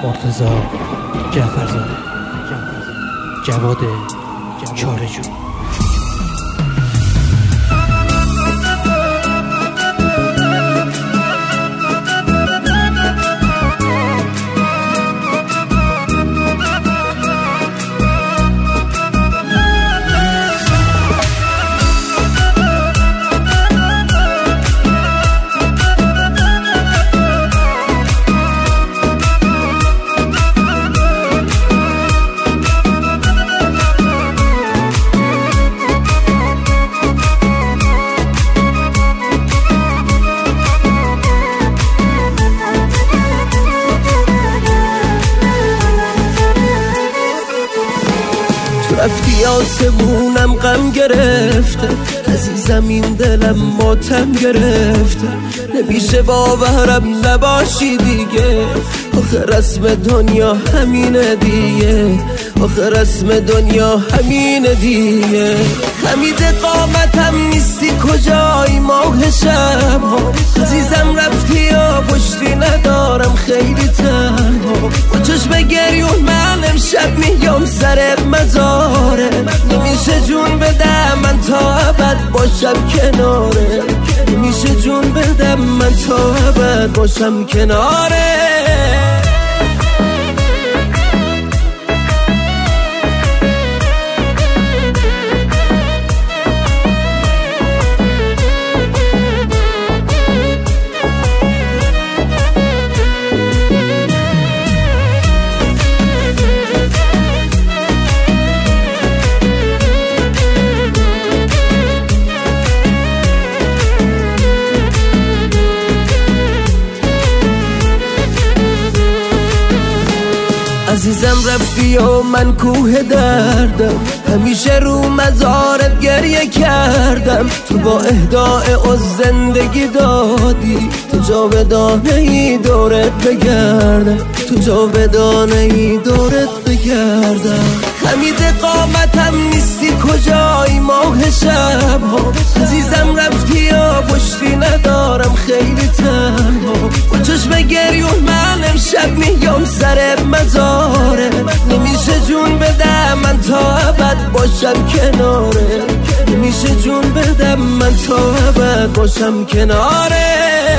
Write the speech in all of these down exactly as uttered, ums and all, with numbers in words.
مرتضی جعفرزاده، جواد چاره‌جو. رفتی آسمونم غم گرفته، عزیزم این دلم ماتم گرفته. نمیشه باورم نباشی دیگه، آخه رسم دنیا همینه دیگه، آخه رسم دنیا همینه دیگه. خمید قامتم نیستی کجایی ماه شب ها، عزیزم رفتی و پشتی ندارم خیلی تنها. با چشم گریون من امشب میام سر مزاره، نمیشه جون بدم من تا ابد باشم کناره، نمیشه جون بدم من تا ابد باشم کناره. عزیزم رفتی و من کوه دردم، همیشه رو مزارت گریه کردم. تو با اهدای از زندگی دادی، تو جاودانه ای دورت بگردم، تو جاودانه ای دورت بگردم. خمید قامتم نیستی کجایی ماه شب ها، عزیزم رفتی و پشتی ندارم خیلی تنها. با چشم گریون من امشب میام سر مزاره، نمیشه جون بدم من تا ابد باشم کناره، نمیشه جون بدم من تا ابد باشم کناره.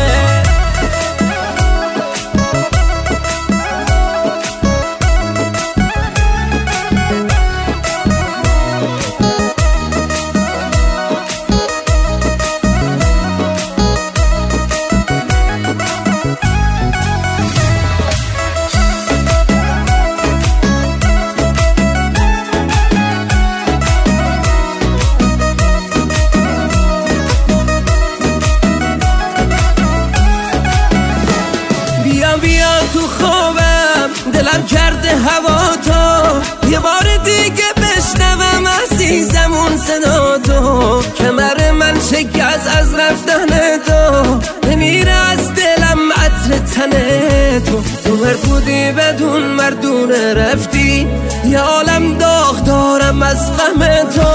بیا تو خوابم دلم کرده هوا تو، یه بار دیگه بشنوم عزیزم اون صدا تو. کمر من شکست از رفتن تو، نمیره از دلم عطر تن تو. تو مربودی بدون مردونه رفتی، یه عالم داغ دارم از غم تو.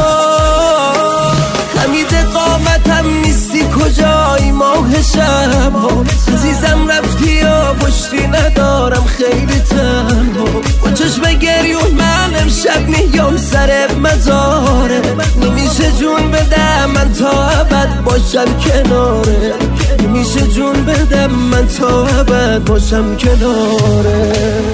خمید قامتم نیستی کجایی ماه شب ها، عزیزم رفتی و پشتی ندارم خیلی تنها. با چشم گریون من امشب میام سر مزاره، نمیشه جون بدم من تا ابد باشم کناره، نمیشه جون بدم من تا ابد باشم کناره.